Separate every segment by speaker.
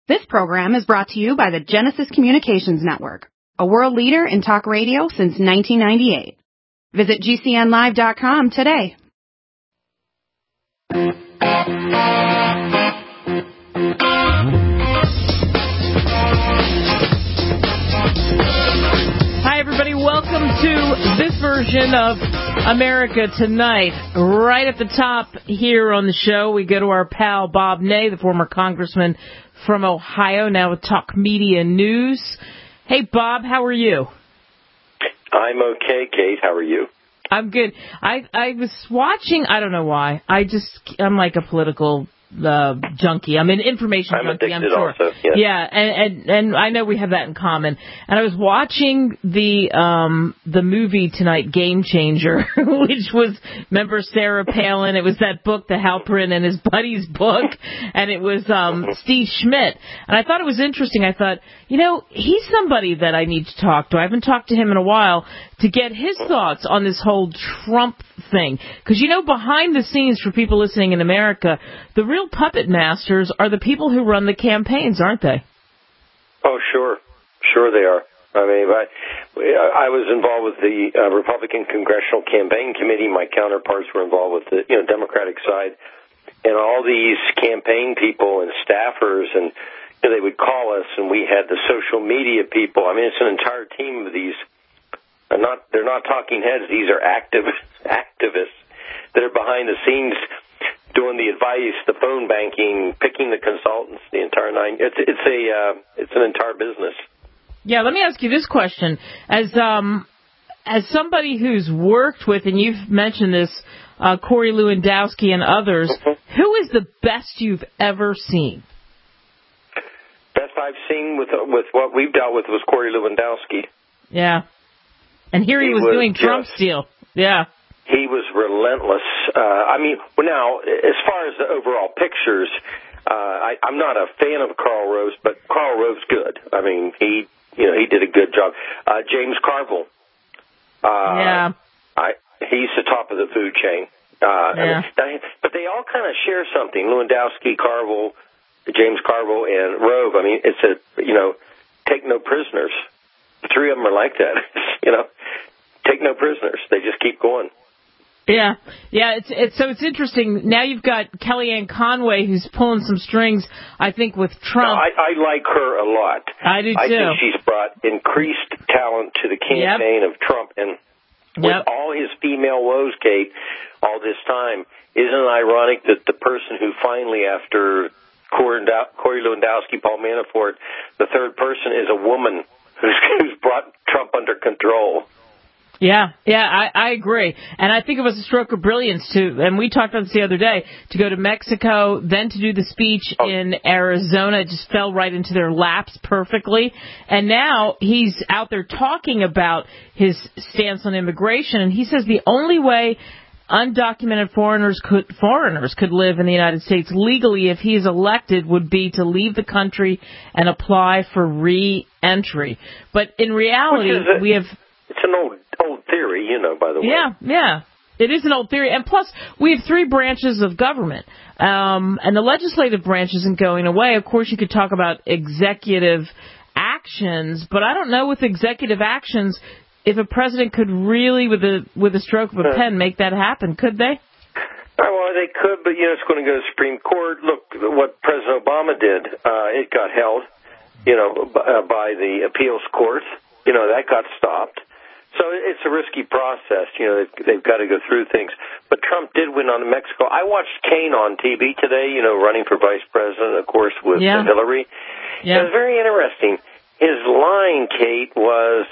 Speaker 1: This program is brought to you by the Genesis Communications Network, a world leader in talk radio since 1998. Visit GCNlive.com today.
Speaker 2: Hi, everybody. Welcome to this version of America Tonight. Right at the top here on the show, we go to our pal Bob Ney, the former congressman from Ohio, now with Talk Media News. Hey, Bob, how are you?
Speaker 3: I'm okay, Kate. How are you?
Speaker 2: I'm good. I was watching, I don't know why. I'm like a political junkie. I'm an information junkie, I'm sure.
Speaker 3: Also, yes.
Speaker 2: Yeah, and I know we have that in common. And I was watching the movie tonight, Game Changer, which was, remember Sarah Palin? It was that book, The Halperin and his buddy's book, and it was Steve Schmidt. And I thought it was interesting. I thought, you know, he's somebody that I need to talk to. I haven't talked to him in a while to get his thoughts on this whole Trump thing. Because, you know, behind the scenes for people listening in America, the real puppet masters are the people who run the campaigns, aren't they?
Speaker 3: Oh, sure. Sure they are. I mean, I was involved with the Republican Congressional Campaign Committee. My counterparts were involved with the Democratic side. And all these campaign people and staffers, and they would call us, and we had the social media people. I mean, it's an entire team of these. They're not talking heads. These are activists that are behind the scenes doing the advice, the phone banking, picking the consultants, the entire nine. It's an entire business.
Speaker 2: Yeah, let me ask you this question. As somebody who's worked with, and you've mentioned this, Corey Lewandowski and others, who is the best you've ever seen?
Speaker 3: Best I've seen with what we've dealt with was Corey Lewandowski.
Speaker 2: Yeah. And here he was doing Trump's deal. Yeah.
Speaker 3: He was relentless. Now, as far as the overall pictures, I'm not a fan of Karl Rove, but Karl Rove's good. I mean, he did a good job. James Carville. He's the top of the food chain. But they all kind of share something. Lewandowski, Carville, James Carville, and Rove. I mean, it's take no prisoners. The three of them are like that. Take no prisoners. They just keep going.
Speaker 2: Yeah. It's interesting. Now you've got Kellyanne Conway, who's pulling some strings, I think, with Trump.
Speaker 3: No, I like her a lot.
Speaker 2: I do too.
Speaker 3: I think she's brought increased talent to the campaign of Trump, and with all his female woes, Kate, all this time, isn't it ironic that the person who finally, after Corey Lewandowski, Paul Manafort, the third person is a woman who's brought Trump under control?
Speaker 2: Yeah, I agree. And I think it was a stroke of brilliance, too, and we talked about this the other day, to go to Mexico, then to do the speech in Arizona. It just fell right into their laps perfectly. And now he's out there talking about his stance on immigration, and he says the only way undocumented foreigners could live in the United States legally if he's elected would be to leave the country and apply for re-entry. But in reality,
Speaker 3: it's an old theory, by the way.
Speaker 2: Yeah. It is an old theory. And plus, we have three branches of government. And the legislative branch isn't going away. Of course, you could talk about executive actions, but I don't know with executive actions if a president could really, with a stroke of a pen, make that happen. Could they?
Speaker 3: Well, they could, but, it's going to go to the Supreme Court. Look, what President Obama did, it got held, by the appeals court. That got stopped. So it's a risky process. They've got to go through things. But Trump did win on Mexico. I watched Kane on TV today, running for vice president, of course, with Hillary. Yeah. It was very interesting. His line, Kate, was,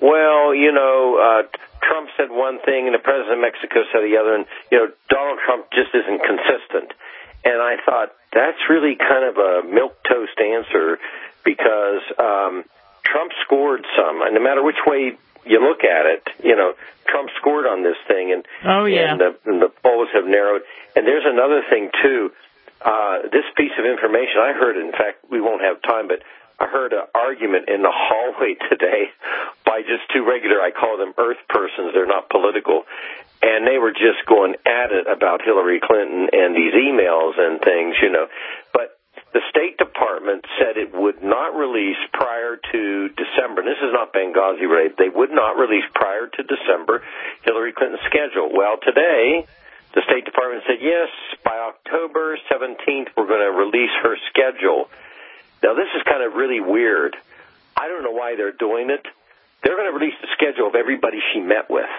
Speaker 3: Trump said one thing and the president of Mexico said the other, and, Donald Trump just isn't consistent. And I thought, that's really kind of a milquetoast answer because Trump scored some. And no matter which way you look at it, Trump scored on this thing, and the polls have narrowed. And there's another thing, too. This piece of information, I heard, in fact, we won't have time, but I heard an argument in the hallway today by just two regular, I call them earth persons, they're not political, and they were just going at it about Hillary Clinton and these emails and things, But the State Department said it would not release prior to December. And this is not Benghazi related. They would not release prior to December Hillary Clinton's schedule. Well, today, the State Department said, yes, by October 17th, we're going to release her schedule. Now, this is kind of really weird. I don't know why they're doing it. They're going to release the schedule of everybody she met with.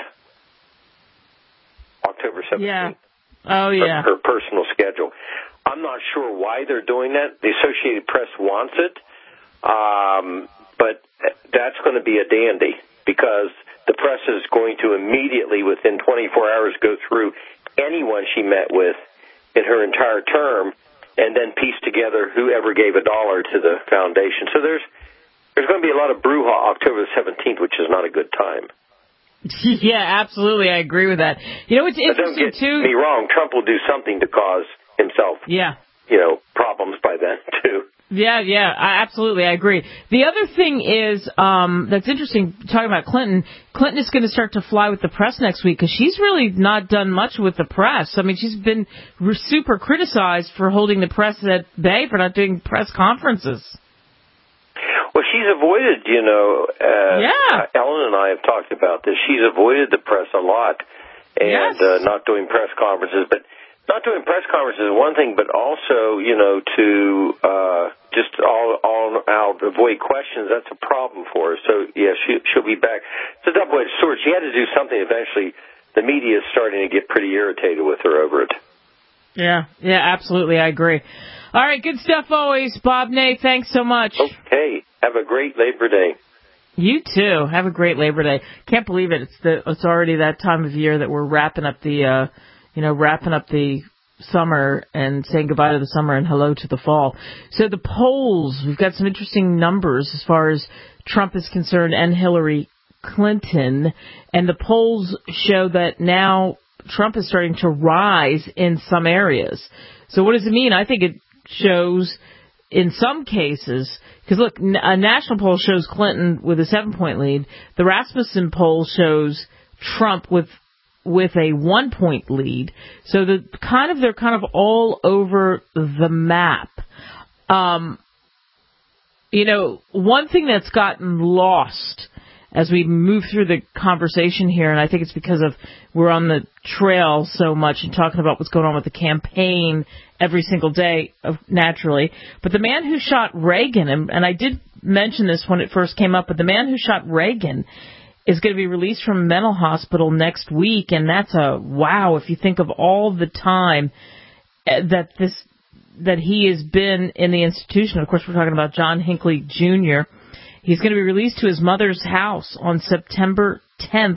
Speaker 3: October 17th.
Speaker 2: Yeah. Oh, yeah.
Speaker 3: Her personal schedule. I'm not sure why they're doing that. The Associated Press wants it, but that's going to be a dandy because the press is going to immediately, within 24 hours, go through anyone she met with in her entire term and then piece together whoever gave $1 to the foundation. So there's going to be a lot of brouhaha October 17th, which is not a good time.
Speaker 2: Yeah, absolutely. I agree with that. You know, it's interesting,
Speaker 3: don't get me wrong. Trump will do something to cause himself, problems by then, too.
Speaker 2: Yeah, absolutely. I agree. The other thing is, that's interesting, talking about Clinton is going to start to fly with the press next week because she's really not done much with the press. I mean, she's been super criticized for holding the press at bay, for not doing press conferences.
Speaker 3: Well, she's avoided, Ellen and I have talked about this. She's avoided the press a lot and not doing press conferences. But not doing press conferences is one thing, but also, to just all out avoid questions, that's a problem for her. So, yeah, she'll be back. It's a double-edged sword. She had to do something eventually. The media is starting to get pretty irritated with her over it.
Speaker 2: Yeah, absolutely. I agree. All right, good stuff always. Bob Ney, thanks so much.
Speaker 3: Okay, have a great Labor Day.
Speaker 2: You too. Have a great Labor Day. Can't believe it. It's already that time of year that we're wrapping up the summer and saying goodbye to the summer and hello to the fall. So the polls, we've got some interesting numbers as far as Trump is concerned and Hillary Clinton, and the polls show that now Trump is starting to rise in some areas. So what does it mean? I think it shows in some cases, because look, a national poll shows Clinton with a 7-point lead. The Rasmussen poll shows Trump with a 1-point lead. So they're kind of all over the map. One thing that's gotten lost as we move through the conversation here, and I think it's because we're on the trail so much and talking about what's going on with the campaign every single day, naturally. But the man who shot Reagan, and I did mention this when it first came up, but the man who shot Reagan is going to be released from a mental hospital next week, and that's a wow if you think of all the time that he has been in the institution. Of course, we're talking about John Hinckley Jr. He's going to be released to his mother's house on September 10th.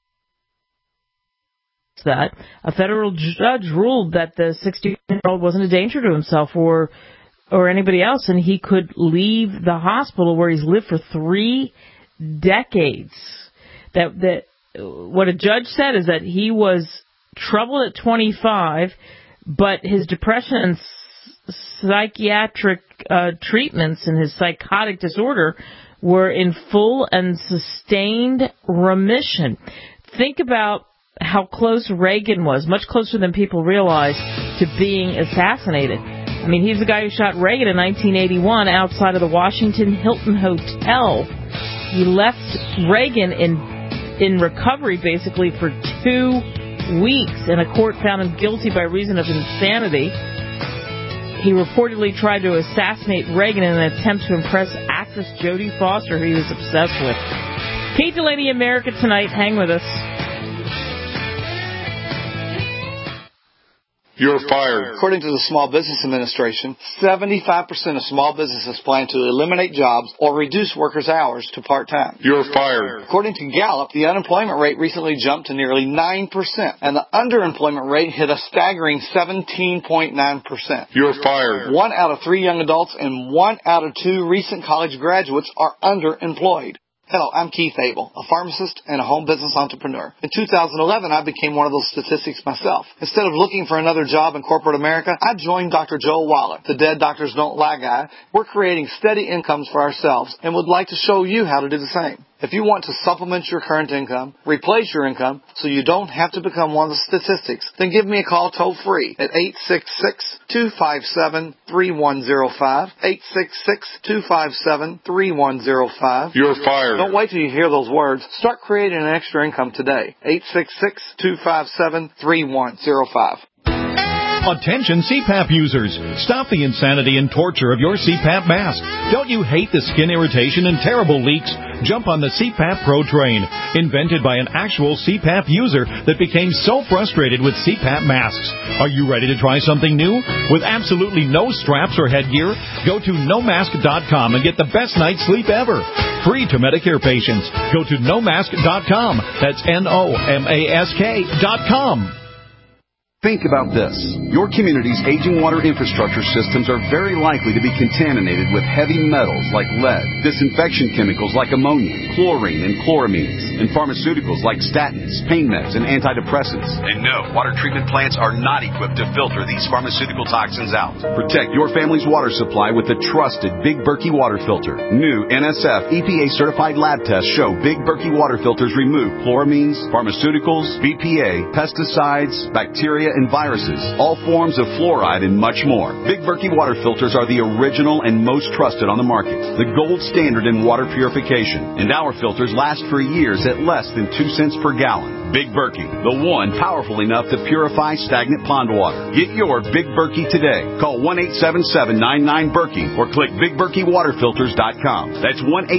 Speaker 2: That a federal judge ruled that the 60-year-old wasn't a danger to himself or anybody else, and he could leave the hospital where he's lived for 3 decades. That what a judge said is that he was troubled at 25, but his depression and psychiatric treatments and his psychotic disorder were in full and sustained remission. Think about how close Reagan was, much closer than people realize, to being assassinated. I mean, he's the guy who shot Reagan in 1981 outside of the Washington Hilton Hotel. He left Reagan in recovery basically for 2 weeks, and a court found him guilty by reason of insanity. He reportedly tried to assassinate Reagan in an attempt to impress actress Jodie Foster, who he was obsessed with. Kate Delaney, America Tonight. Hang with us.
Speaker 4: You're fired.
Speaker 5: According to the Small Business Administration, 75% of small businesses plan to eliminate jobs or reduce workers' hours to part-time.
Speaker 4: You're fired.
Speaker 5: According to Gallup, the unemployment rate recently jumped to nearly 9%, and the underemployment rate hit a staggering 17.9%.
Speaker 4: You're fired.
Speaker 5: 1 out of 3 young adults and 1 out of 2 recent college graduates are underemployed. Hello, I'm Keith Abel, a pharmacist and a home business entrepreneur. In 2011, I became one of those statistics myself. Instead of looking for another job in corporate America, I joined Dr. Joel Waller, the Dead Doctors Don't Lie guy. We're creating steady incomes for ourselves and would like to show you how to do the same. If you want to supplement your current income, replace your income, so you don't have to become one of the statistics, then give me a call toll free at 866-257-3105, 866-257-3105.
Speaker 4: You're fired.
Speaker 5: Don't wait till you hear those words. Start creating an extra income today. 866-257-3105.
Speaker 6: Attention CPAP users. Stop the insanity and torture of your CPAP mask. Don't you hate the skin irritation and terrible leaks? Jump on the CPAP Pro train. Invented by an actual CPAP user that became so frustrated with CPAP masks. Are you ready to try something new? With absolutely no straps or headgear? Go to nomask.com and get the best night's sleep ever. Free to Medicare patients. Go to nomask.com. That's NOMASK.com.
Speaker 7: Think about this. Your community's aging water infrastructure systems are very likely to be contaminated with heavy metals like lead, disinfection chemicals like ammonia, chlorine and chloramines, and pharmaceuticals like statins, pain meds, and antidepressants. And no, water treatment plants are not equipped to filter these pharmaceutical toxins out. Protect your family's water supply with the trusted Big Berkey water filter. New NSF EPA-certified lab tests show Big Berkey water filters remove chloramines, pharmaceuticals, BPA, pesticides, bacteria, and viruses, all forms of fluoride, and much more. Big Berkey water filters are the original and most trusted on the market, the gold standard in water purification, and our filters last for years at less than 2 cents per gallon. Big Berkey, the one powerful enough to purify stagnant pond water. Get your Big Berkey today. Call 1-877-99-BERKEY or click BigBerkeyWaterFilters.com. That's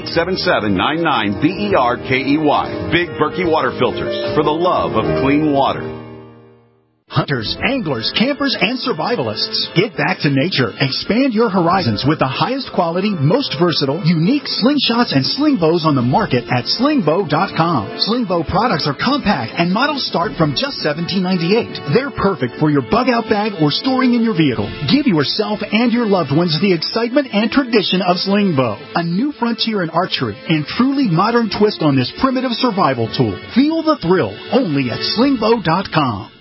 Speaker 7: 1-877-99-BERKEY. Big Berkey Water Filters, for the love of clean water.
Speaker 8: Hunters, anglers, campers, and survivalists. Get back to nature. Expand your horizons with the highest quality, most versatile, unique slingshots and sling bows on the market at slingbow.com. Slingbow products are compact and models start from just $17.98. They're perfect for your bug-out bag or storing in your vehicle. Give yourself and your loved ones the excitement and tradition of Slingbow, a new frontier in archery and truly modern twist on this primitive survival tool. Feel the thrill only at slingbow.com.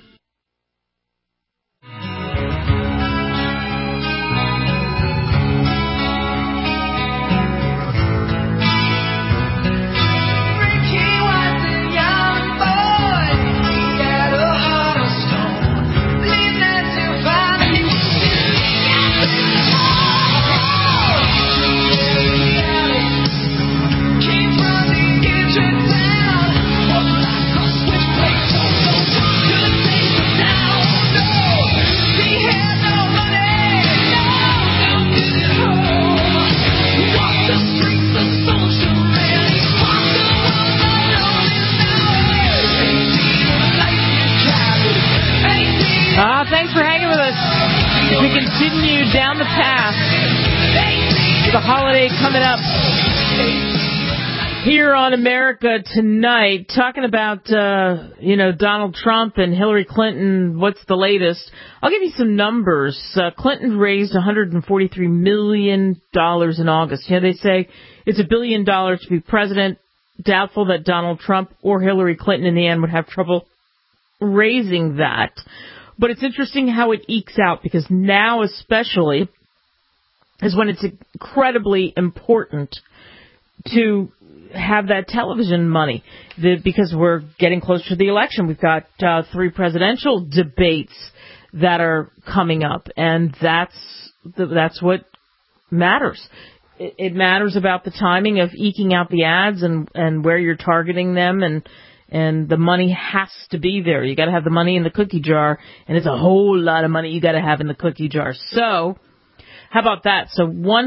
Speaker 2: Thanks for hanging with us. We continue down the path. The holiday coming up here on America Tonight, talking about, Donald Trump and Hillary Clinton. What's the latest? I'll give you some numbers. Clinton raised $143 million in August. They say it's $1 billion to be president. Doubtful that Donald Trump or Hillary Clinton in the end would have trouble raising that. But it's interesting how it ekes out, because now especially is when it's incredibly important to have that television money, because we're getting closer to the election. We've got 3 presidential debates that are coming up, and that's what matters. It matters about the timing of eking out the ads and where you're targeting them, and the money has to be there. You got to have the money in the cookie jar, and it's a whole lot of money you got to have in the cookie jar. So, how about that? So,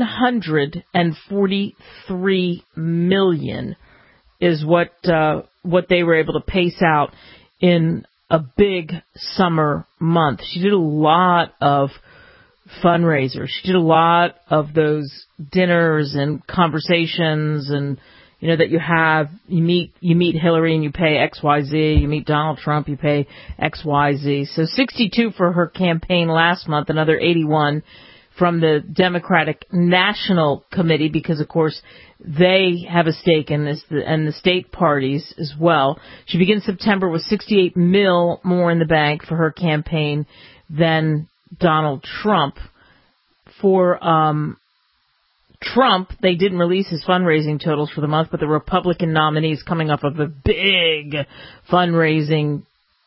Speaker 2: $143 million is what they were able to pace out in a big summer month. She did a lot of fundraisers. She did a lot of those dinners and conversations, and that you meet Hillary and you pay XYZ, you meet Donald Trump, you pay XYZ. So 62 for her campaign last month, another 81 from the Democratic National Committee, because of course they have a stake in this, and the state parties as well. She begins September with $68 million more in the bank for her campaign than Donald Trump. For Trump, they didn't release his fundraising totals for the month, but the Republican nominee is coming off of a big fundraising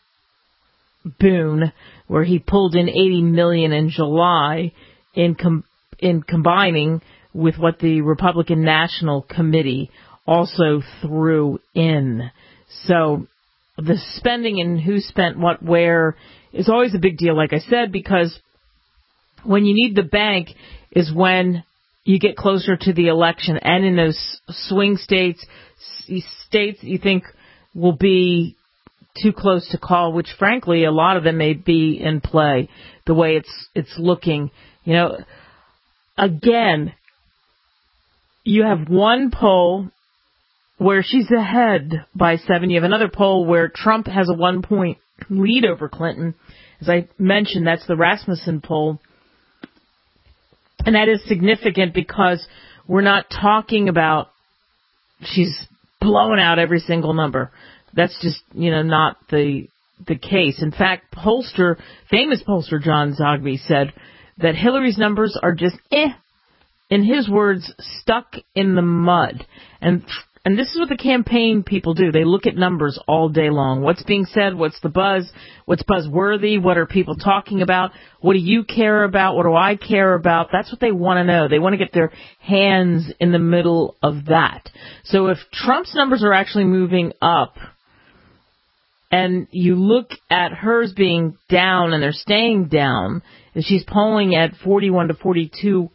Speaker 2: boon where he pulled in $80 million in July in combining with what the Republican National Committee also threw in. So the spending and who spent what where is always a big deal, like I said, because when you need the bank is when you get closer to the election, and in those swing states you think will be too close to call, which frankly a lot of them may be in play the way it's looking. You know, again, you have one poll where she's ahead by 7. You have another poll where Trump has a 1-point lead over Clinton. As I mentioned, that's the Rasmussen poll. And that is significant because we're not talking about she's blowing out every single number. That's just, not the case. In fact, famous pollster John Zogby said that Hillary's numbers are just, in his words, stuck in the mud. And this is what the campaign people do. They look at numbers all day long. What's being said? What's the buzz? What's buzzworthy? What are people talking about? What do you care about? What do I care about? That's what they want to know. They want to get their hands in the middle of that. So if Trump's numbers are actually moving up, and you look at hers being down and they're staying down, and she's polling at 41 to 42%,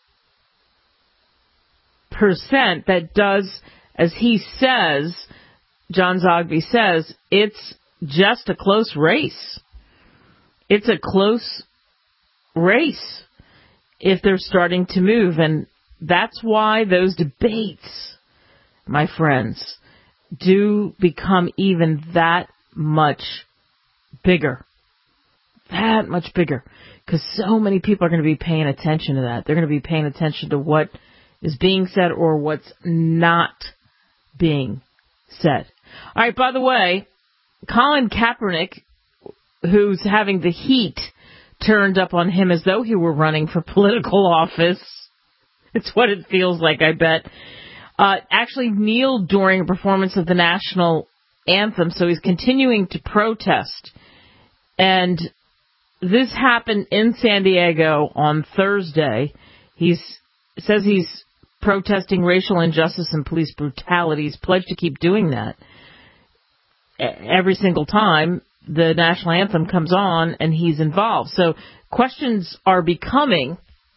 Speaker 2: that does, as he says, John Zogby says, it's just a close race. It's a close race if they're starting to move. And that's why those debates, my friends, do become even that much bigger. That much bigger. Because so many people are going to be paying attention to that. They're going to be paying attention to what is being said or what's not being said. All right, by the way, Colin Kaepernick, who's having the heat turned up on him as though he were running for political office. It's what it feels like, I bet. Actually kneeled during a performance of the national anthem, so he's continuing to protest. And this happened in San Diego on Thursday. He says he's protesting racial injustice and police brutality. He's pledged to keep doing that every single time the national anthem comes on and he's involved. So questions are becoming,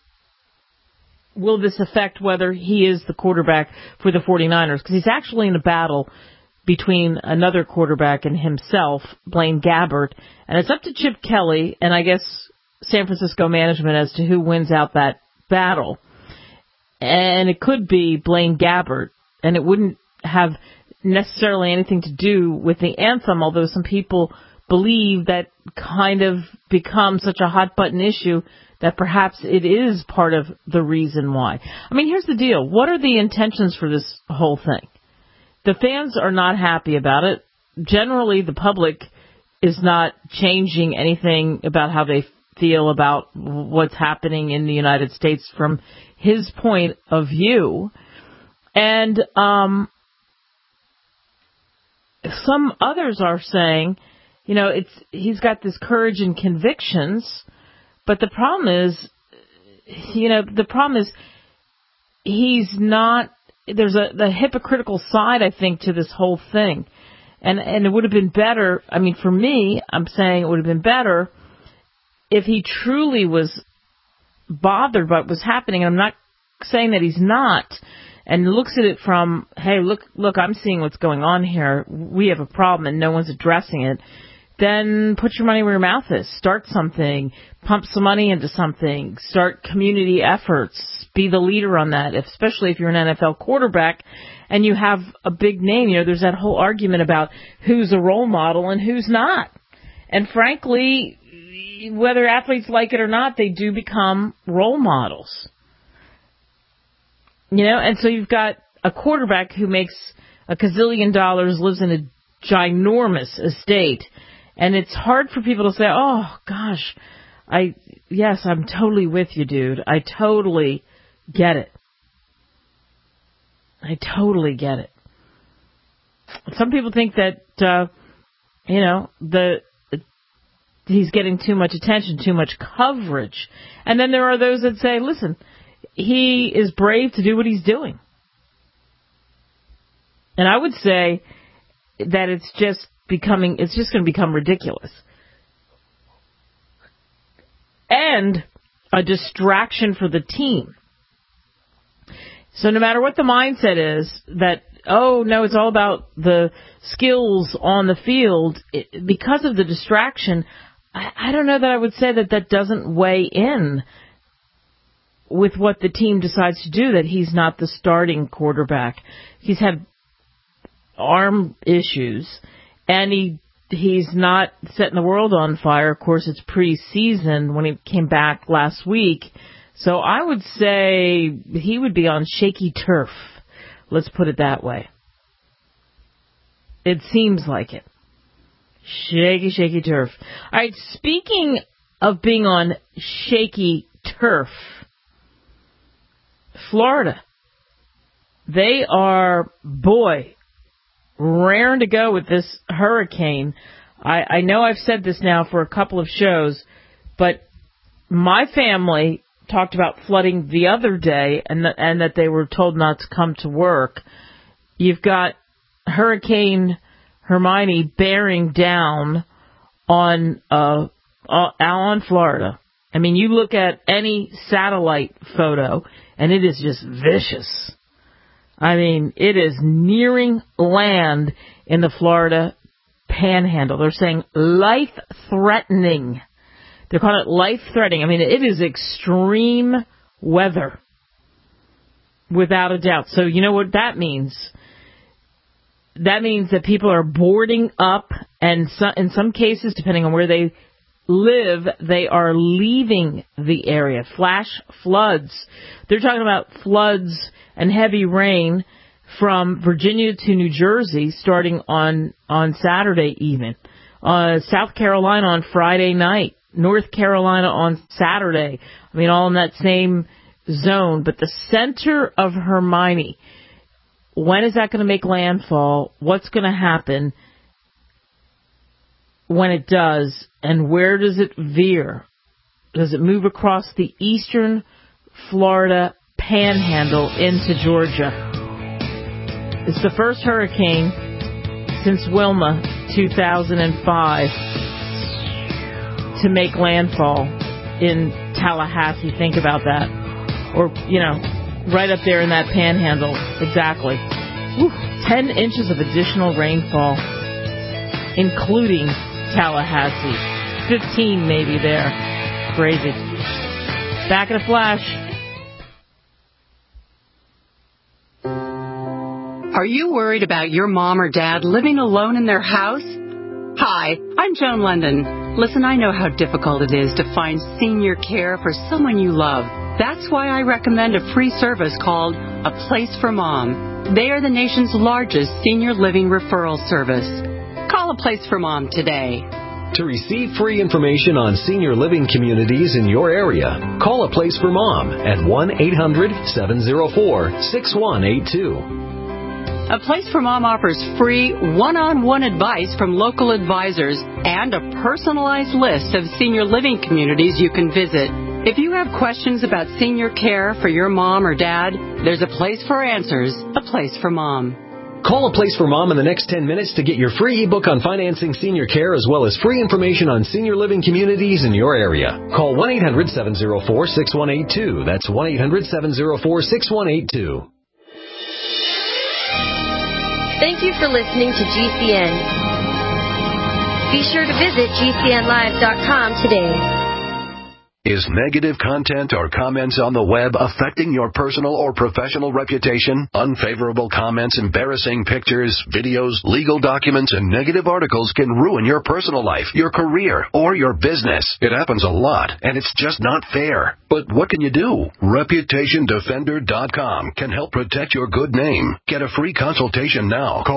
Speaker 2: will this affect whether he is the quarterback for the 49ers? Because he's actually in a battle between another quarterback and himself, Blaine Gabbert. And it's up to Chip Kelly and I guess San Francisco management as to who wins out that battle. And it could be Blaine Gabbert, and it wouldn't have necessarily anything to do with the anthem, although some people believe that kind of becomes such a hot-button issue that perhaps it is part of the reason why. I mean, here's the deal. What are the intentions for this whole thing? The fans are not happy about it. Generally, the public is not changing anything about how they feel about what's happening in the United States from his point of view. And some others are saying, he's got this courage and convictions, but the problem is, he's not, there's the hypocritical side, I think, to this whole thing. And it would have been better, for me, I'm saying it would have been better if he truly was bothered by what was happening. And I'm not saying that he's not, and looks at it from, hey, look, I'm seeing what's going on here. We have a problem and no one's addressing it. Then put your money where your mouth is. Start something. Pump some money into something. Start community efforts. Be the leader on that, especially if you're an NFL quarterback and you have a big name. There's that whole argument about who's a role model and who's not. And frankly, whether athletes like it or not, they do become role models. And so you've got a quarterback who makes a gazillion dollars, lives in a ginormous estate, and it's hard for people to say, oh, gosh, I'm totally with you, dude. I totally get it. I totally get it. Some people think that, he's getting too much attention, too much coverage. And then there are those that say, listen, he is brave to do what he's doing. And I would say that it's just going to become ridiculous. And a distraction for the team. So no matter what the mindset is, that, oh, no, it's all about the skills on the field, because of the distraction, I don't know that I would say that doesn't weigh in with what the team decides to do, that he's not the starting quarterback. He's had arm issues, and he's not setting the world on fire. Of course, it's preseason when he came back last week. So I would say he would be on shaky turf. Let's put it that way. It seems like it. Shaky turf. All right, speaking of being on shaky turf, Florida, they are, raring to go with this hurricane. I know I've said this now for a couple of shows, but my family talked about flooding the other day and that they were told not to come to work. You've got Hurricane Hermione bearing down on Florida. I mean, you look at any satellite photo, and it is just vicious. I mean, it is nearing land in the Florida Panhandle. They're saying life-threatening. They're calling it life-threatening. I mean, it is extreme weather, without a doubt. So you know what that means? That means that people are boarding up, and in some cases, depending on where they live, they are leaving the area. Flash floods. They're talking about floods and heavy rain from Virginia to New Jersey starting on Saturday evening. South Carolina on Friday night. North Carolina on Saturday. I mean, all in that same zone. But the center of Hermione, when is that going to make landfall? What's going to happen when it does? And where does it veer? Does it move across the eastern Florida Panhandle into Georgia? It's the first hurricane since Wilma 2005 to make landfall in Tallahassee. Think about that. Or, right up there in that panhandle. Exactly. 10 inches of additional rainfall, including Tallahassee. 15 maybe there. Crazy. Back in a flash.
Speaker 9: Are you worried about your mom or dad living alone in their house? Hi, I'm Joan London. Listen, I know how difficult it is to find senior care for someone you love. That's why I recommend a free service called A Place for Mom. They are the nation's largest senior living referral service. Call A Place for Mom today.
Speaker 10: To receive free information on senior living communities in your area, call A Place for Mom at 1-800-704-6182.
Speaker 9: A Place for Mom offers free one-on-one advice from local advisors and a personalized list of senior living communities you can visit. If you have questions about senior care for your mom or dad, there's a place for answers, A Place for Mom.
Speaker 10: Call A Place for Mom in the next 10 minutes to get your free ebook on financing senior care as well as free information on senior living communities in your area. Call 1-800-704-6182. That's 1-800-704-6182.
Speaker 11: Thank you for listening to GCN. Be sure to visit GCNlive.com today.
Speaker 12: Is negative content or comments on the web affecting your personal or professional reputation? Unfavorable comments, embarrassing pictures, videos, legal documents, and negative articles can ruin your personal life, your career, or your business. It happens a lot, and it's just not fair. But what can you do? ReputationDefender.com can help protect your good name. Get a free consultation now. Call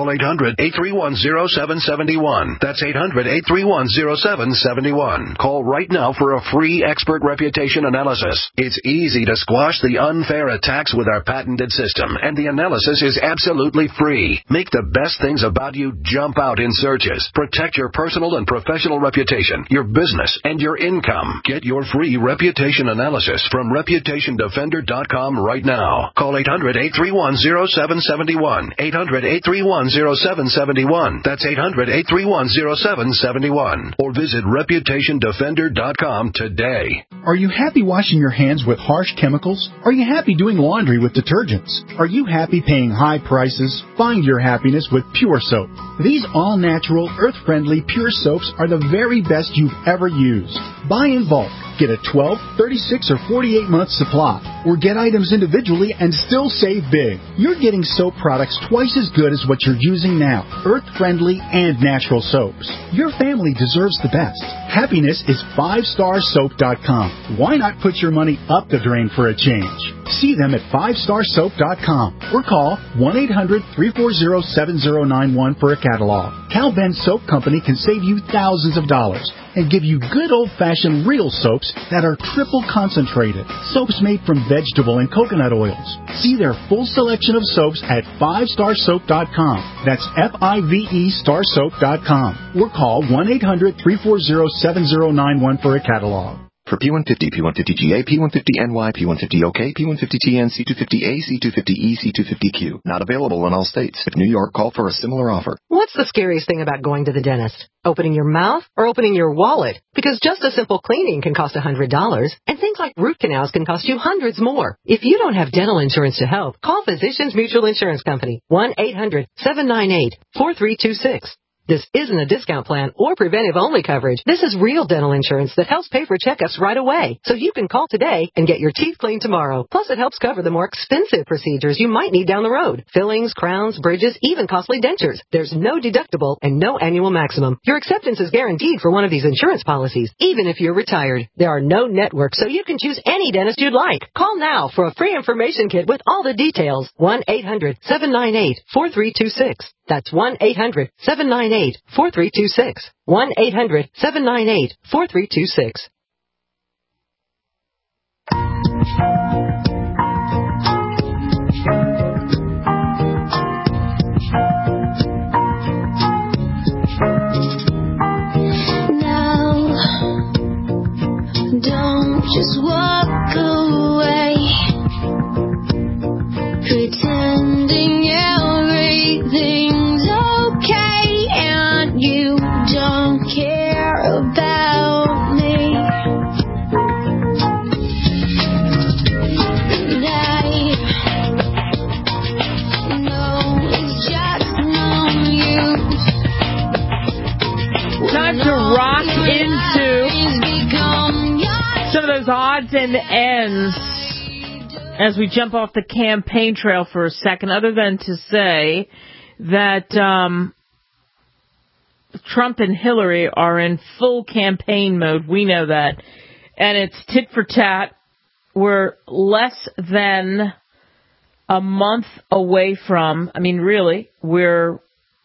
Speaker 12: 800-831-0771. That's 800-831-0771. Call right now for a free expert expert reputation analysis. It's easy to squash the unfair attacks with our patented system, and the analysis is absolutely free. Make the best things about you jump out in searches. Protect your personal and professional reputation, your business, and your income. Get your free reputation analysis from ReputationDefender.com right now. Call 800-831-0771. 800-831-0771. That's 800-831-0771. Or visit ReputationDefender.com today.
Speaker 8: Are you happy washing your hands with harsh chemicals? Are you happy doing laundry with detergents? Are you happy paying high prices? Find your happiness with Pure Soap. These all-natural, earth-friendly Pure Soaps are the very best you've ever used. Buy in bulk. Get a 12, 36, or 48-month supply. Or get items individually and still save big. You're getting soap products twice as good as what you're using now. Earth-friendly and natural soaps. Your family deserves the best. Happiness is 5starsoap.com. Why not put your money up the drain for a change? See them at 5starsoap.com or call 1-800-340-7091 for a catalog. Cal Ben Soap Company can save you thousands of dollars and give you good old-fashioned real soaps that are triple concentrated. Soaps made from vegetable and coconut oils. See their full selection of soaps at 5starsoap.com. That's F-I-V-E starsoap.com. Or call 1-800-340-7091 for a catalog.
Speaker 13: For P150, P150GA, P150NY, P150OK, P150TN, C250A, C250E, C250Q. Not available in all states. If New York, call for a similar offer.
Speaker 14: What's the scariest thing about going to the dentist? Opening your mouth or opening your wallet? Because just a simple cleaning can cost $100, and things like root canals can cost you hundreds more. If you don't have dental insurance to help, call Physicians Mutual Insurance Company. 1-800-798-4326. This isn't a discount plan or preventive-only coverage. This is real dental insurance that helps pay for checkups right away. So you can call today and get your teeth cleaned tomorrow. Plus, it helps cover the more expensive procedures you might need down the road. Fillings, crowns, bridges, even costly dentures. There's no deductible and no annual maximum. Your acceptance is guaranteed for one of these insurance policies, even if you're retired. There are no networks, so you can choose any dentist you'd like. Call now for a free information kit with all the details. 1-800-798-4326. That's 1-800-798-4326. 1-800-798-4326.
Speaker 15: Now, don't just walk away, pretending everything's okay and you don't care about me. And I know it's just no use.
Speaker 2: Time to rock into some of those odds and ends as we jump off the campaign trail for a second, other than to say that Trump and Hillary are in full campaign mode. We know that. And it's tit for tat. We're less than a month away from, we're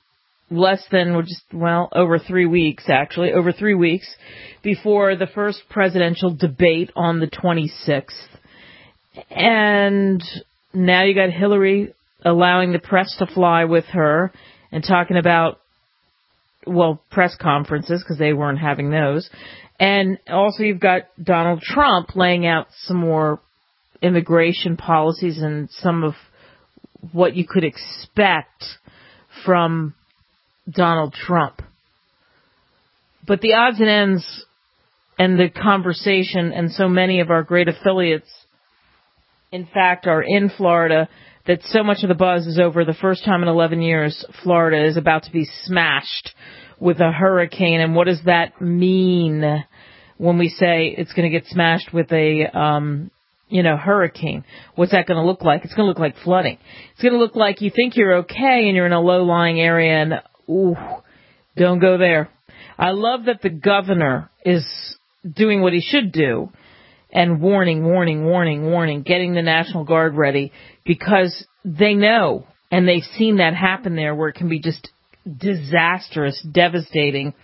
Speaker 2: over 3 weeks, actually, over 3 weeks before the first presidential debate on the 26th. And now you got Hillary allowing the press to fly with her and talking about, press conferences, because they weren't having those. And also you've got Donald Trump laying out some more immigration policies and some of what you could expect from Donald Trump. But the odds and ends and the conversation, and so many of our great affiliates, in fact, are in Florida, that so much of the buzz is over. The first time in 11 years, Florida is about to be smashed with a hurricane. And what does that mean when we say it's going to get smashed with a, hurricane? What's that going to look like? It's going to look like flooding. It's going to look like you think you're okay and you're in a low-lying area and, don't go there. I love that the governor is doing what he should do and warning, getting the National Guard ready, because they know, and they've seen that happen there, where it can be just disastrous, devastating.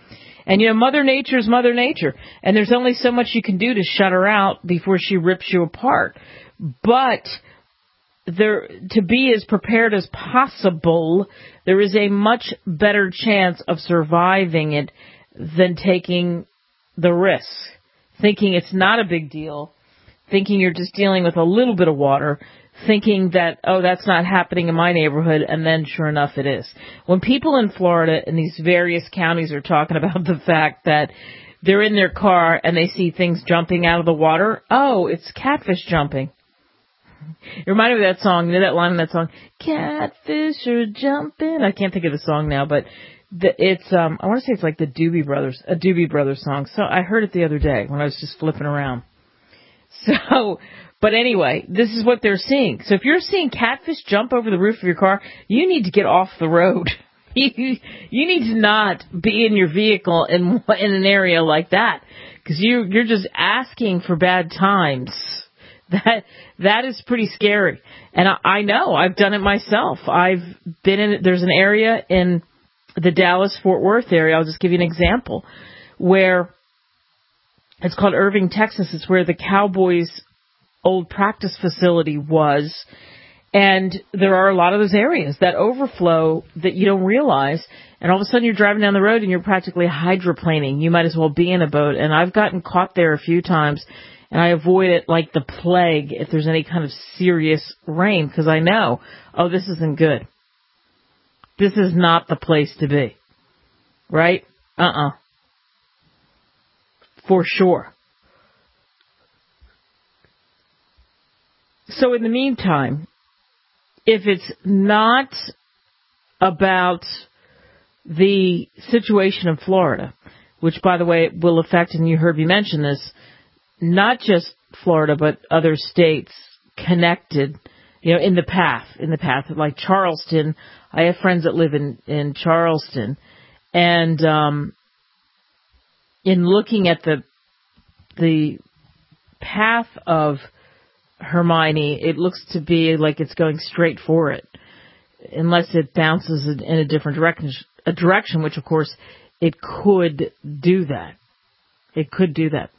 Speaker 2: And, Mother Nature's Mother Nature. And there's only so much you can do to shut her out before she rips you apart. But to be as prepared as possible, there is a much better chance of surviving it than taking the risk, thinking it's not a big deal, thinking you're just dealing with a little bit of water, thinking that, oh, that's not happening in my neighborhood, and then sure enough it is. When people in Florida in these various counties are talking about the fact that they're in their car and they see things jumping out of the water, oh, it's catfish jumping. It reminded me of that song, that line in that song, catfish are jumping. I can't think of the song now, but it's, I want to say it's like a Doobie Brothers song. So I heard it the other day when I was just flipping around. So, but anyway, this is what they're seeing. So if you're seeing catfish jump over the roof of your car, you need to get off the road. You need to not be in your vehicle in an area like that, because you're just asking for bad times. That is pretty scary. And I know, I've done it myself. I've been in, there's an area in the Dallas-Fort Worth area, I'll just give you an example, where it's called Irving, Texas. It's where the Cowboys' old practice facility was. And there are a lot of those areas that overflow that you don't realize. And all of a sudden you're driving down the road and you're practically hydroplaning. You might as well be in a boat. And I've gotten caught there a few times. And I avoid it like the plague if there's any kind of serious rain, because I know, oh, this isn't good. This is not the place to be. Right? For sure. So in the meantime, if it's not about the situation in Florida, which, by the way, will affect, and you heard me mention this, not just Florida, but other states connected, in the path, like Charleston. I have friends that live in Charleston, and in looking at the path of Hermione, it looks to be like it's going straight for it, unless it bounces in a different direction, which of course it could do that. It could do that.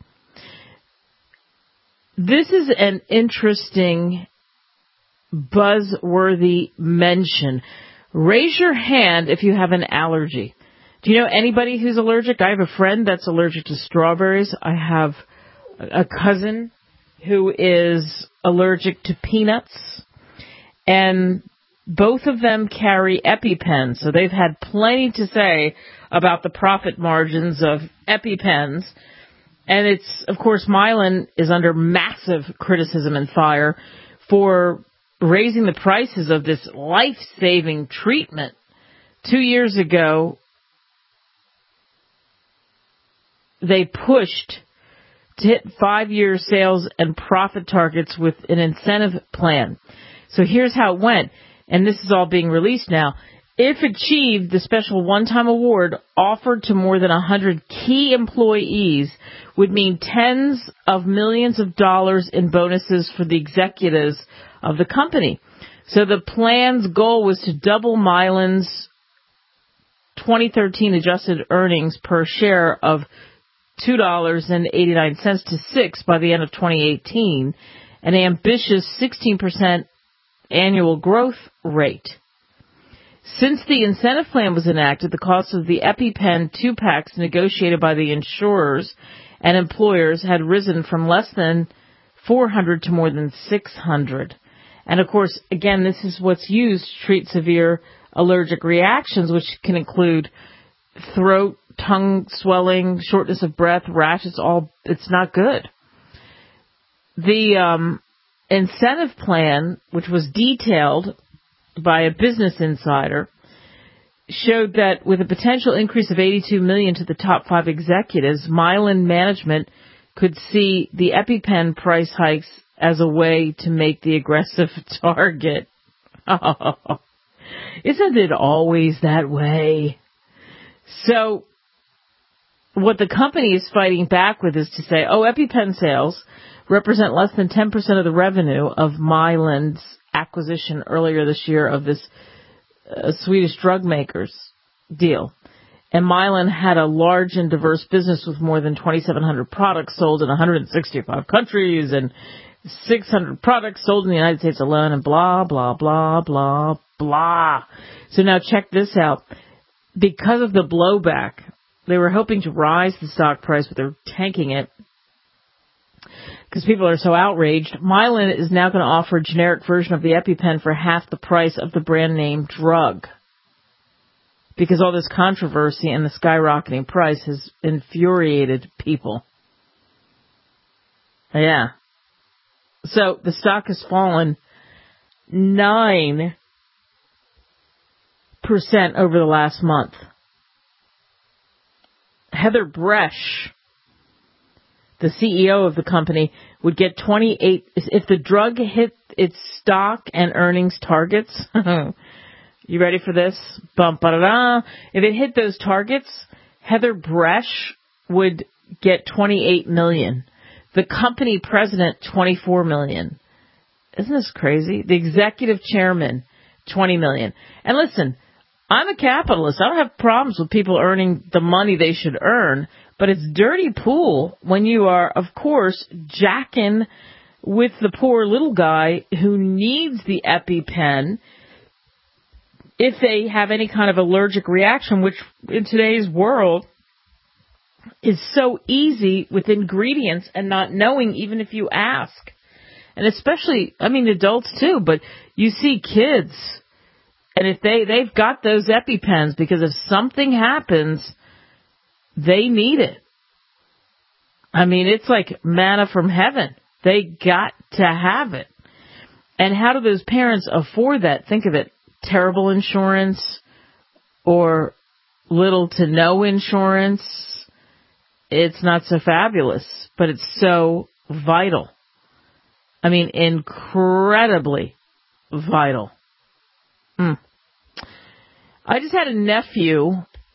Speaker 2: This is an interesting, buzzworthy mention. Raise your hand if you have an allergy. Do you know anybody who's allergic? I have a friend that's allergic to strawberries. I have a cousin who is allergic to peanuts. And both of them carry EpiPens. So they've had plenty to say about the profit margins of EpiPens. And it's, of course, Mylan is under massive criticism and fire for raising the prices of this life-saving treatment. 2 years ago, they pushed to hit 5-year sales and profit targets with an incentive plan. So here's how it went, and this is all being released now. If achieved, the special one-time award offered to more than 100 key employees would mean tens of millions of dollars in bonuses for the executives of the company. So the plan's goal was to double Mylan's 2013 adjusted earnings per share of $2.89 to $6 by the end of 2018, an ambitious 16% annual growth rate. Since the incentive plan was enacted, the cost of the EpiPen 2-packs negotiated by the insurers and employers had risen from less than $400 to more than $600. And of course, again, this is what's used to treat severe allergic reactions, which can include throat, tongue swelling, shortness of breath, rashes. It's not good. The incentive plan, which was detailed by a Business Insider, showed that with a potential increase of $82 million to the top 5 executives, Mylan management could see the EpiPen price hikes as a way to make the aggressive target. Oh, isn't it always that way? So what the company is fighting back with is to say, EpiPen sales represent less than 10% of the revenue of Mylan's acquisition earlier this year of this Swedish drug makers deal. And Mylan had a large and diverse business with more than 2,700 products sold in 165 countries and 600 products sold in the United States alone, and blah, blah, blah, blah, blah. So now check this out. Because of the blowback, they were hoping to rise the stock price, but they're tanking it because people are so outraged. Mylan is now going to offer a generic version of the EpiPen for half the price of the brand name drug, because all this controversy and the skyrocketing price has infuriated people. Yeah. So the stock has fallen 9% over the last month. Heather Bresch, the CEO of the company, would get 28 if the drug hit its stock and earnings targets. You ready for this? Bum-ba-da-da. If it hit those targets, Heather Bresch would get $28 million. The company president, $24 million. Isn't this crazy? The executive chairman, $20 million. And listen, I'm a capitalist. I don't have problems with people earning the money they should earn, but it's dirty pool when you are, of course, jacking with the poor little guy who needs the EpiPen if they have any kind of allergic reaction, which in today's world is so easy with ingredients and not knowing even if you ask. And especially, I mean, adults too, but you see kids, and if they've got those EpiPens because if something happens, they need it. I mean, it's like manna from heaven. They got to have it. And how do those parents afford that? Think of it. Terrible insurance or little to no insurance. It's not so fabulous, but it's so vital. I mean, incredibly vital. I just had a nephew,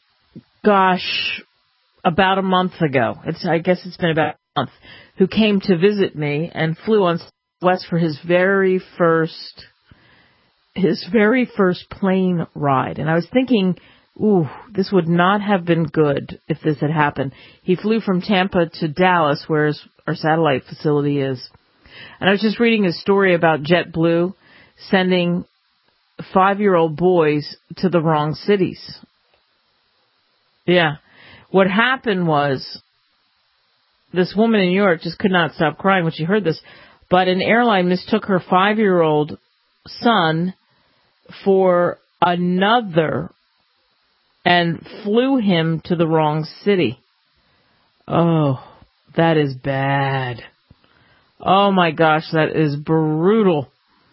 Speaker 2: about a month ago. I guess it's been about a month, who came to visit me and flew on West for his very first plane ride. And I was thinking, this would not have been good if this had happened. He flew from Tampa to Dallas, where our satellite facility is. And I was just reading a story about JetBlue sending 5-year-old boys to the wrong cities. Yeah. What happened was this woman in New York just could not stop crying when she heard this, but an airline mistook her 5-year-old son for another and flew him to the wrong city. Oh, that is bad. Oh my gosh, that is brutal.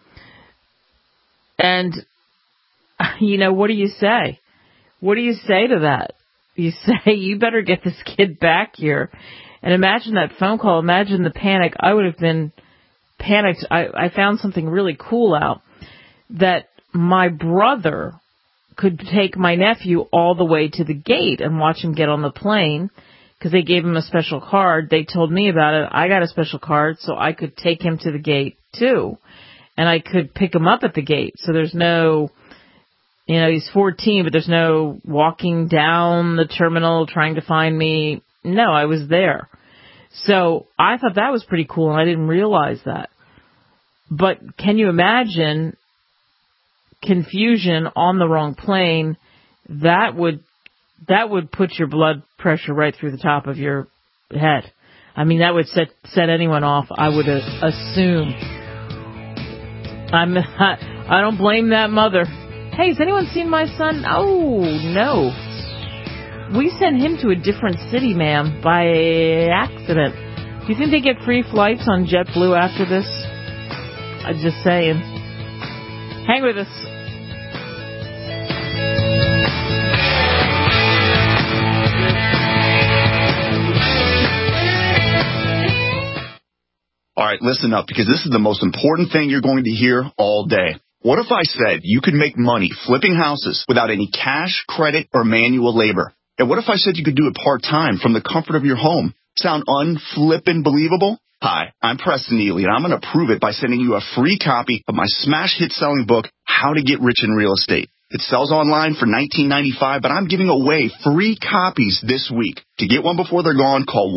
Speaker 2: And, what do you say? What do you say to that? You say, you better get this kid back here. And imagine that phone call. Imagine the panic. I would have been panicked. I found something really cool out, that my brother could take my nephew all the way to the gate and watch him get on the plane, because they gave him a special card. They told me about it. I got a special card, so I could take him to the gate too. And I could pick him up at the gate. So there's no, he's 14, but there's no walking down the terminal trying to find me. No, I was there. So I thought that was pretty cool, and I didn't realize that. But can you imagine confusion on the wrong plane? That would put your blood pressure right through the top of your head. I mean, that would set anyone off, I would assume. I don't blame that mother. Hey, has anyone seen my son? Oh, no. We sent him to a different city, ma'am, by accident. Do you think they get free flights on JetBlue after this? I'm just saying. Hang with us.
Speaker 16: All right, listen up, because this is the most important thing you're going to hear all day. What if I said you could make money flipping houses without any cash, credit, or manual labor? And what if I said you could do it part-time from the comfort of your home? Sound unflippin' believable? Hi, I'm Preston Neely, and I'm going to prove it by sending you a free copy of my smash hit selling book, How to Get Rich in Real Estate. It sells online for $19.95, but I'm giving away free copies this week. To get one before they're gone, call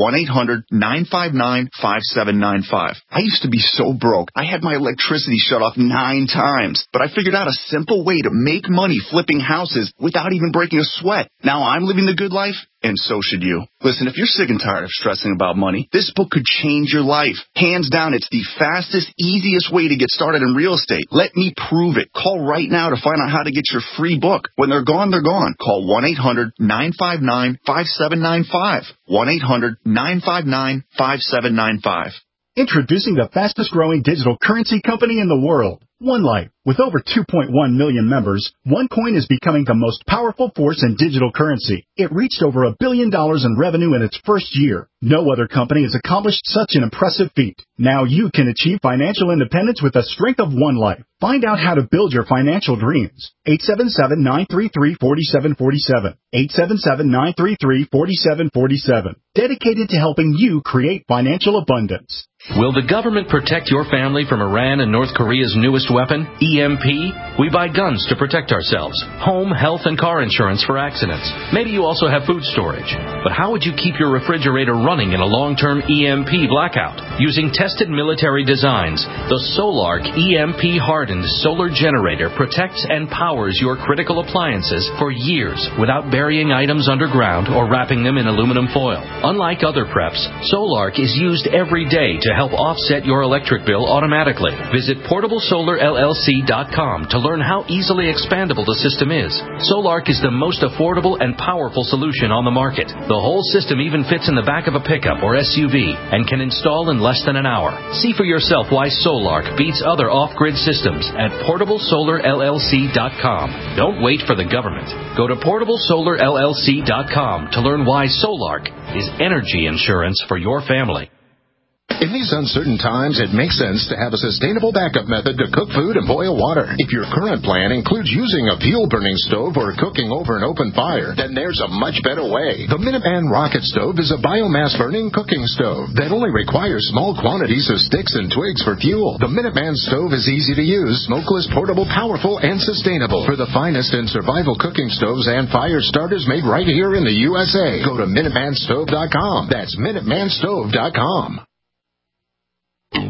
Speaker 16: 1-800-959-5795. I used to be so broke. I had my electricity shut off 9 times, but I figured out a simple way to make money flipping houses without even breaking a sweat. Now I'm living the good life, and so should you. Listen, if you're sick and tired of stressing about money, this book could change your life. Hands down, it's the fastest, easiest way to get started in real estate. Let me prove it. Call right now to find out how to get your free book. When they're gone, they're gone. Call 1-800-959-5795. 1-800-959-5795.
Speaker 8: Introducing the fastest growing digital currency company in the world, OneLife. With over 2.1 million members, OneCoin is becoming the most powerful force in digital currency. It reached over $1 billion in revenue in its first year. No other company has accomplished such an impressive feat. Now you can achieve financial independence with the strength of OneLife. Find out how to build your financial dreams. 877-933-4747. 877-933-4747. Dedicated to helping you create financial abundance.
Speaker 17: Will the government protect your family from Iran and North Korea's newest weapon, EMP? We buy guns to protect ourselves, home, health, and car insurance for accidents. Maybe you also have food storage. But how would you keep your refrigerator running in a long-term EMP blackout? Using tested military designs, the Solark EMP-hardened solar generator protects and powers your critical appliances for years without burying items underground or wrapping them in aluminum foil. Unlike other preps, Solark is used every day to help offset your electric bill automatically. Visit PortableSolarLLC.com to learn how easily expandable the system is. Solark is the most affordable and powerful solution on the market. The whole system even fits in the back of a pickup or SUV and can install in less than an hour. See for yourself why Solark beats other off-grid systems at PortableSolarLLC.com. Don't wait for the government. Go to PortableSolarLLC.com to learn why Solark is energy insurance for your family.
Speaker 18: In these uncertain times, it makes sense to have a sustainable backup method to cook food and boil water. If your current plan includes using a fuel-burning stove or cooking over an open fire, then there's a much better way. The Minuteman Rocket Stove is a biomass-burning cooking stove that only requires small quantities of sticks and twigs for fuel. The Minuteman Stove is easy to use, smokeless, portable, powerful, and sustainable. For the finest in survival cooking stoves and fire starters made right here in the USA, go to MinutemanStove.com. That's MinutemanStove.com.
Speaker 15: Your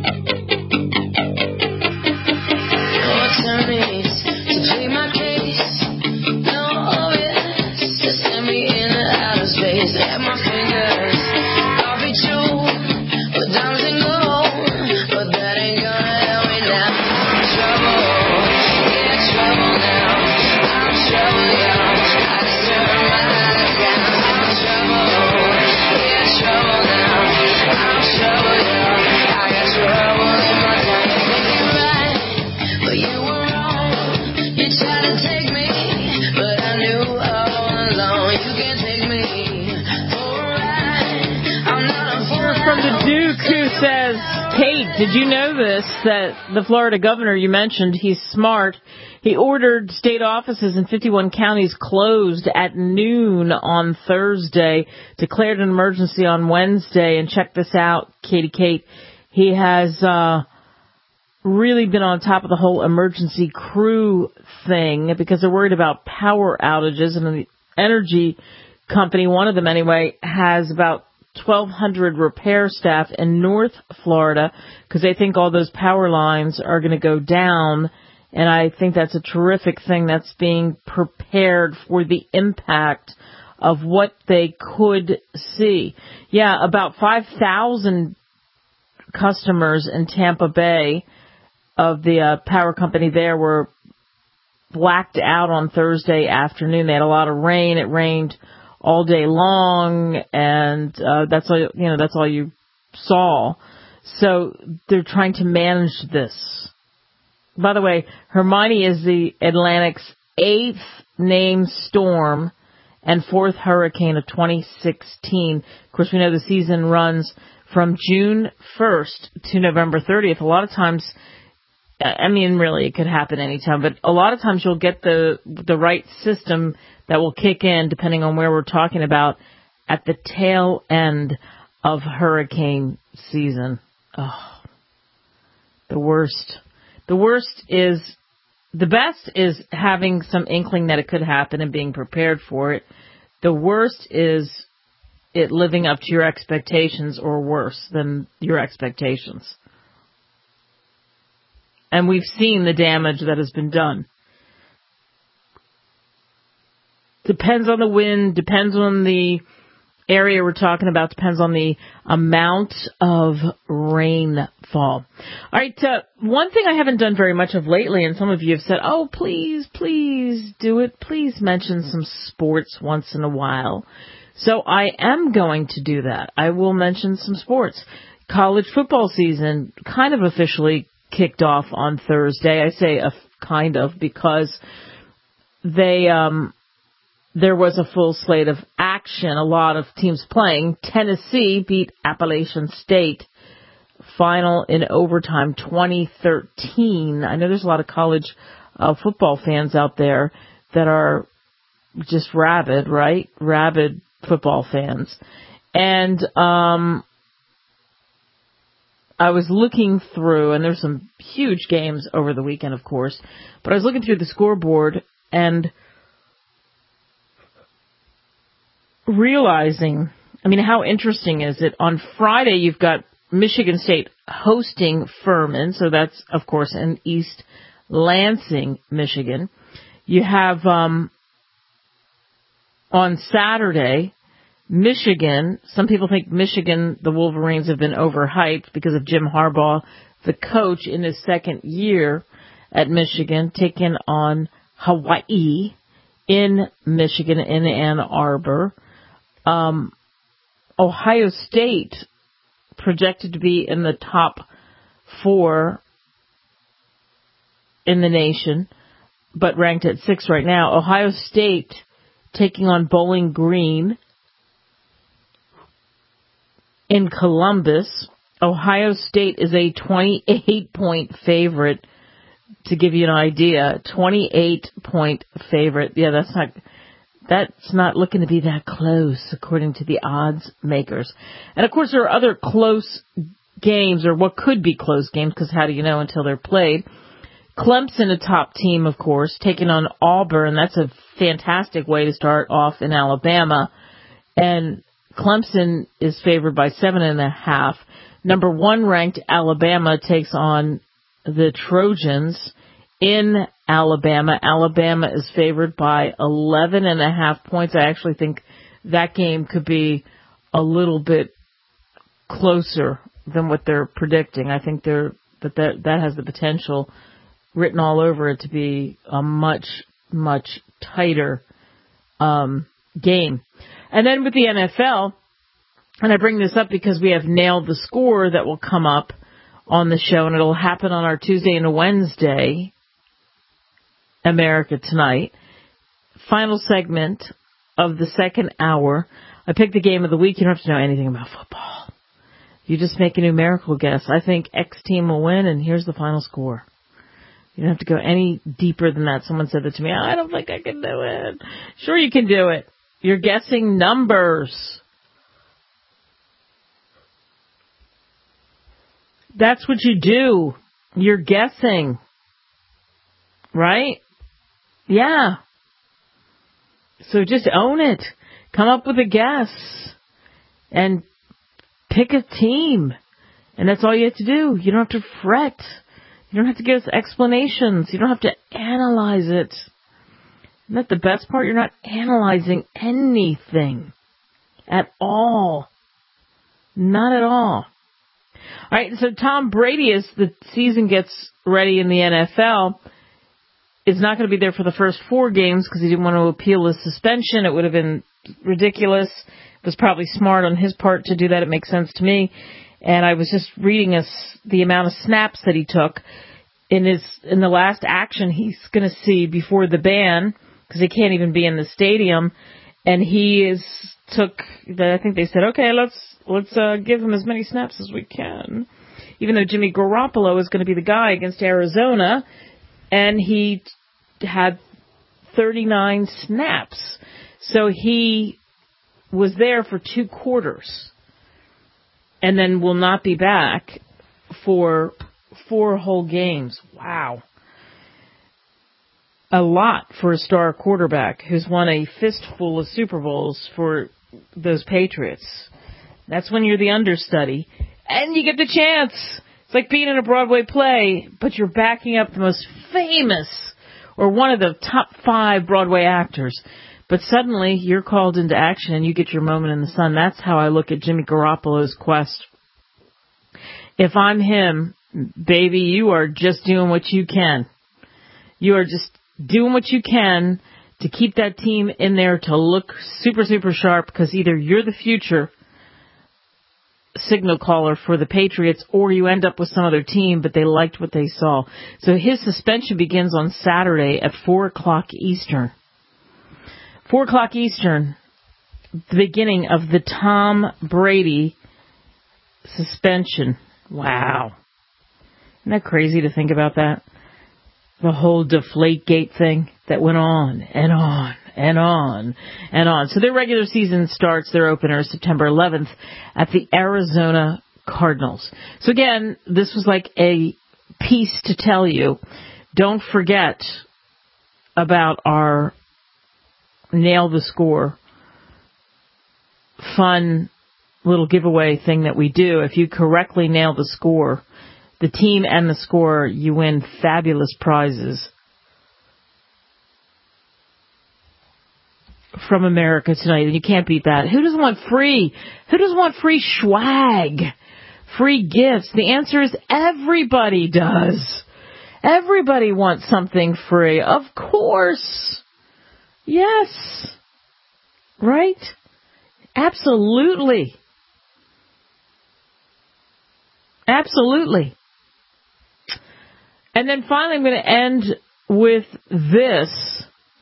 Speaker 15: attorneys to plead my case. No obvious to send me in and out of space. At my fingers, I'll be true, but diamonds and gold. But that ain't gonna help me now. I'm trouble, yeah, trouble now. I'm trouble, y'all. I just turned my life down. I'm trouble, yeah, trouble now. I'm trouble, y'all. Trouble in my time to make it right, but you were wrong. You tried to take me, but I knew all along you can't take me for a ride. I'm not a fool.
Speaker 2: From the Duke, who says, Kate, did you know this, that the Florida governor you mentioned, he's smart. He ordered state offices in 51 counties closed at noon on Thursday, declared an emergency on Wednesday, and check this out, Kate. He has really been on top of the whole emergency crew thing because they're worried about power outages. And the energy company, one of them anyway, has about 1,200 repair staff in North Florida because they think all those power lines are going to go down. And I think that's a terrific thing that's being prepared for the impact of what they could see. Yeah, about 5,000 customers in Tampa Bay of the power company there were blacked out on Thursday afternoon. They had a lot of rain. It rained all day long, and that's all you saw. So they're trying to manage this. By the way, Hermione is the Atlantic's 8th named storm and 4th hurricane of 2016. Of course, we know the season runs from June 1st to November 30th. A lot of times, I mean, really, it could happen anytime, but a lot of times you'll get the right system that will kick in, depending on where we're talking about, at the tail end of hurricane season. Oh, the worst. The worst is the best is having some inkling that it could happen and being prepared for it. The worst is it living up to your expectations or worse than your expectations. And we've seen the damage that has been done. Depends on the wind, depends on the area we're talking about, depends on the amount of rainfall. All right, one thing I haven't done very much of lately, and some of you have said, oh, please do it. Please mention some sports once in a while. So I am going to do that. I will mention some sports. College football season kind of officially kicked off on Thursday. I say kind of because there was a full slate of action, a lot of teams playing. Tennessee beat Appalachian State, final in overtime, 2013. I know there's a lot of college football fans out there that are just rabid, right? Rabid football fans. And I was looking through, and there's some huge games over the weekend, of course, but I was looking through the scoreboard and realizing, how interesting is it? On Friday, you've got Michigan State hosting Furman, so that's, of course, in East Lansing, Michigan. You have, on Saturday, Michigan. Some people think Michigan, the Wolverines, have been overhyped because of Jim Harbaugh, the coach in his second year at Michigan, taking on Hawaii in Michigan, in Ann Arbor. Ohio State projected to be in the top 4 in the nation, but ranked at 6 right now. Ohio State taking on Bowling Green in Columbus. Ohio State is a 28-point favorite, to give you an idea. 28-point favorite. Yeah, that's not looking to be that close, according to the odds makers. And, of course, there are other close games, or what could be close games, because how do you know until they're played? Clemson, a top team, of course, taking on Auburn. That's a fantastic way to start off in Alabama. And Clemson is favored by 7.5. Number 1 ranked Alabama takes on the Trojans in Alabama. Alabama is favored by 11.5 points. I actually think that game could be a little bit closer than what they're predicting. I think that has the potential written all over it to be a much, much tighter game. And then with the NFL, and I bring this up because we have Nailed the Score that will come up on the show, and it'll happen on our Tuesday and Wednesday, America Tonight. Final segment of the second hour. I picked the game of the week. You don't have to know anything about football. You just make a numerical guess. I think X team will win, and here's the final score. You don't have to go any deeper than that. Someone said that to me. I don't think I can do it. Sure you can do it. You're guessing numbers. That's what you do. You're guessing. Right? Yeah. So just own it. Come up with a guess. And pick a team. And that's all you have to do. You don't have to fret. You don't have to give us explanations. You don't have to analyze it. Isn't that the best part? You're not analyzing anything at all. Not at all. All right, so Tom Brady, as the season gets ready in the NFL, is not going to be there for the first 4 games because he didn't want to appeal his suspension. It would have been ridiculous. It was probably smart on his part to do that. It makes sense to me. And I was just reading the amount of snaps that he took in the last action he's going to see before the ban, because he can't even be in the stadium. And I think they said, okay, let's give him as many snaps as we can. Even though Jimmy Garoppolo is going to be the guy against Arizona, and he had 39 snaps. So he was there for 2 quarters. And then will not be back for 4 whole games. Wow. a lot for a star quarterback who's won a fistful of Super Bowls for those Patriots. That's when you're the understudy, and you get the chance. It's like being in a Broadway play, but you're backing up the most famous or one of the top 5 Broadway actors. But suddenly you're called into action and you get your moment in the sun. That's how I look at Jimmy Garoppolo's quest. If I'm him, baby, you are just doing what you can. You are just doing what you can to keep that team in there to look super, super sharp, because either you're the future signal caller for the Patriots or you end up with some other team, but they liked what they saw. So his suspension begins on Saturday at 4 o'clock Eastern. 4 o'clock Eastern, the beginning of the Tom Brady suspension. Wow. Isn't that crazy to think about that? The whole Deflategate thing that went on and on and on and on. So their regular season starts, their opener, September 11th at the Arizona Cardinals. So again, this was like a piece to tell you, don't forget about our Nail the Score fun little giveaway thing that we do. If you correctly nail the score, the team and the score, you win fabulous prizes from America Tonight. And you can't beat that. Who doesn't want free? Who doesn't want free swag? Free gifts? The answer is everybody does. Everybody wants something free. Of course. Yes. Right? Absolutely. Absolutely. And then finally, I'm going to end with this.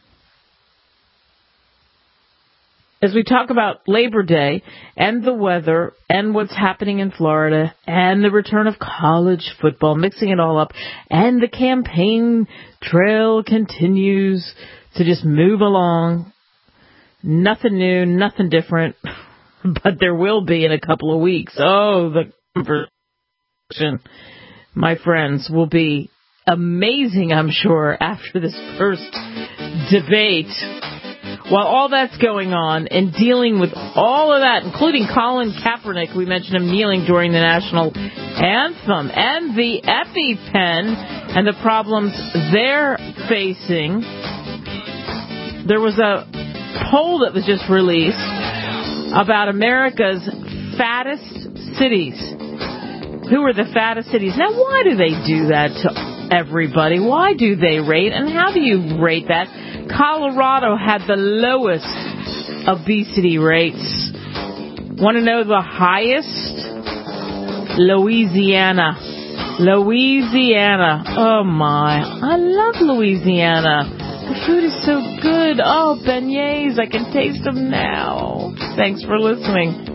Speaker 2: As we talk about Labor Day and the weather and what's happening in Florida and the return of college football, mixing it all up, and the campaign trail continues to just move along. Nothing new, nothing different, but there will be in a couple of weeks. Oh, the conversation, my friends, will be amazing, I'm sure, after this first debate. While all that's going on and dealing with all of that, including Colin Kaepernick, we mentioned him kneeling during the national anthem, and the EpiPen and the problems they're facing. There was a poll that was just released about America's fattest cities. Who are the fattest cities? Now, why do they do that to everybody? Why do they rate? And how do you rate that? Colorado had the lowest obesity rates. Want to know the highest? Louisiana. Louisiana. Oh, my. I love Louisiana. The food is so good. Oh, beignets. I can taste them now. Thanks for listening.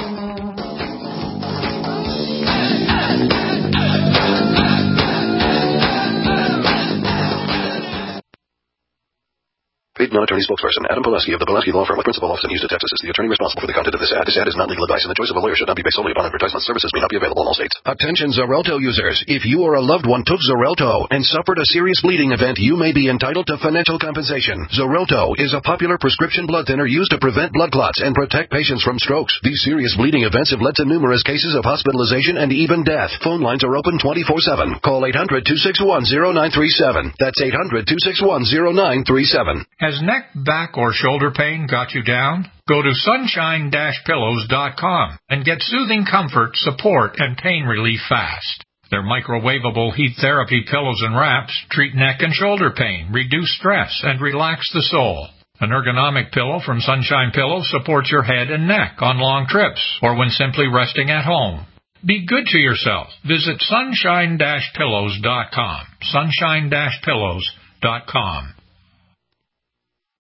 Speaker 12: Paid non-attorney spokesperson Adam Pulaski of the Pulaski Law Firm with principal office in Houston, Texas, is the attorney responsible for the content of this ad. This ad is not legal advice, and the choice of a lawyer should not be based solely upon advertisement. Services may not be available in all states. Attention Xarelto users. If you or a loved one took Xarelto and suffered a serious bleeding event, you may be entitled to financial compensation. Xarelto is a popular prescription blood thinner used to prevent blood clots and protect patients from strokes. These serious bleeding events have led to numerous cases of hospitalization and even death. Phone lines are open 24/7. Call 800-261-0937. That's 800-261-0937.
Speaker 19: Has neck, back, or shoulder pain got you down? Go to sunshine-pillows.com and get soothing comfort, support, and pain relief fast. Their microwavable heat therapy pillows and wraps treat neck and shoulder pain, reduce stress, and relax the soul. An ergonomic pillow from Sunshine Pillows supports your head and neck on long trips or when simply resting at home. Be good to yourself. Visit sunshine-pillows.com. Sunshine-pillows.com.